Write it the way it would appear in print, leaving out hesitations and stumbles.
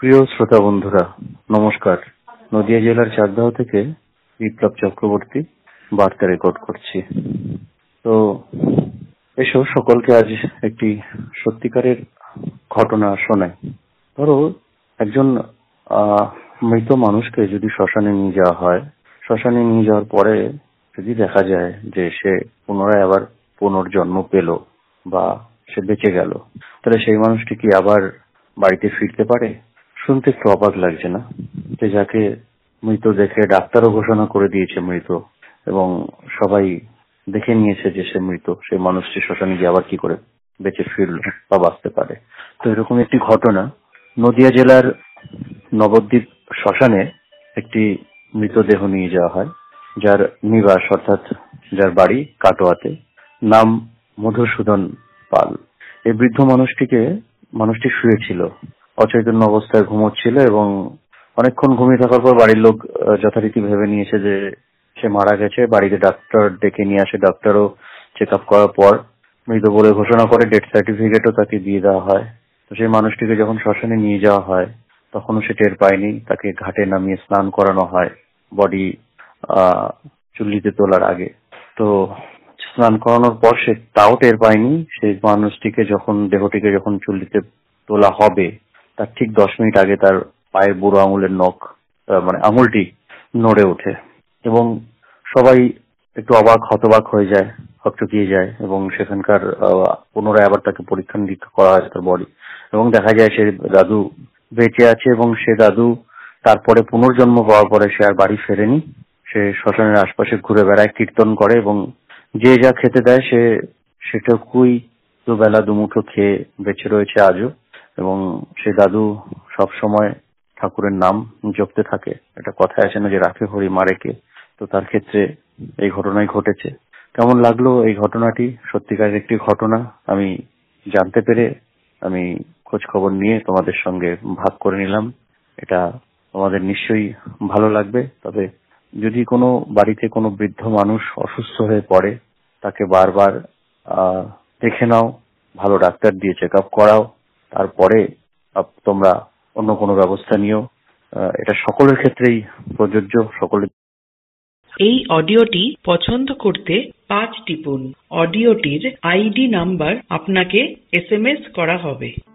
প্রিয় শ্রোতা বন্ধুরা, নমস্কার। নদিয়া জেলার চাকদাহ থেকে বিপ্লব চক্রবর্তী বার্তা রেকর্ড করছি। তো এসো সকলকে আজ একটি সত্যিকারের ঘটনা শোনাই। ধরো একজন মৃত মানুষকে যদি শ্মশানে নিয়ে যাওয়া হয়, শ্মশানে নিয়ে যাওয়ার পরে যদি দেখা যায় যে সে পুনরায় আবার পুনর্জন্ম পেল বা সে বেঁচে গেল, তাহলে সেই মানুষটি কি আবার বাড়িতে ফিরতে পারে? শুনতে একটু অবাক লাগছে না? যে যাকে মৃত দেখে ডাক্তারও ঘোষণা করে দিয়েছে মৃত এবং সবাই দেখে নিয়েছে যে সে মৃত, সেই মানুষটি শ্মশানে গিয়ে আবার কি করে বেঁচে ফিরল বা বাঁচতে পারে? তো এরকম একটি ঘটনা নদিয়া জেলার নবদ্বীপ শ্মশানে একটি মৃতদেহ নিয়ে যাওয়া হয়, যার নিবাস অর্থাৎ যার বাড়ি কাটোয়াতে, নাম মধুসূদন পাল। এই বৃদ্ধ মানুষটি শুয়েছিল, অচৈতন্য অবস্থায় ঘুমোচ্ছিল এবং অনেকক্ষণ ঘুমিয়ে থাকার পর বাড়ির লোক যথারীতি ভেবে নিয়েছে যে সে মারা গেছে। বাড়িতে ডাক্তার ডেকে নিয়ে আসে, ডাক্তারও চেক আপ করার পর মৃত বলে ঘোষণা করে, ডেথ সার্টিফিকেটও তাকে দিয়ে দেওয়া হয়। তো সেই মানুষটিকে যখন শ্মশানে নিয়ে যাওয়া হয় তখনও সে টের পায়নি। তাকে ঘাটে নামিয়ে স্নান করানো হয় বডি চুল্লিতে তোলার আগে। তো স্নান করানোর পর সে তাও টের পায়নি। সেই মানুষটিকে দেহটিকে যখন চুল্লিতে তোলা হবে তার ঠিক 10 মিনিট আগে তার পায়ের বুড়ো আঙুলের নখ, মানে আঙুলটি নড়ে ওঠে এবং সবাই একটু হতবাক হয়ে যায়, হকচকিয়ে যায় এবং সেখানকার পুনরায় আবার তাকে পরীক্ষা নিরীক্ষা করা হয় তার বডি, এবং দেখা যায় সে দাদু বেঁচে আছে এবং সে দাদু তারপরে পুনর্জন্ম পাওয়ার পরে সে আর বাড়ি ফেরেনি। সে শ্মশানের আশপাশে ঘুরে বেড়ায়, কীর্তন করে এবং যে যা খেতে দেয় সে সেটুকুই দুবেলা দুমুঠো খেয়ে বেঁচে রয়েছে আজও। এবং সে দাদু সব সময় ঠাকুরের নাম জপতে থাকে। একটা কথায় আছে না যে রাখে হরি মারে কে, তো তার ক্ষেত্রে এই ঘটনাই ঘটেছে। কেমন লাগলো এই ঘটনাটি? সত্যিকারের একটি ঘটনা আমি জানতে পেরে আমি খোঁজ খবর নিয়ে তোমাদের সঙ্গে ভাগ করে নিলাম। এটা তোমাদের নিশ্চয়ই ভালো লাগবে। তবে যদি কোনো বাড়িতে কোনো বৃদ্ধ মানুষ অসুস্থ হয়ে পড়ে, তাকে বারবার দেখে নাও, ভালো ডাক্তার দিয়ে চেক আপ করাও, তারপরে তোমরা অন্য কোনো ব্যবস্থা নিও। এটা সকলের ক্ষেত্রেই প্রযোজ্য। এই অডিওটি পছন্দ করতে 5 টিপুন। অডিওটির আইডি নাম্বার আপনাকে SMS করা হবে।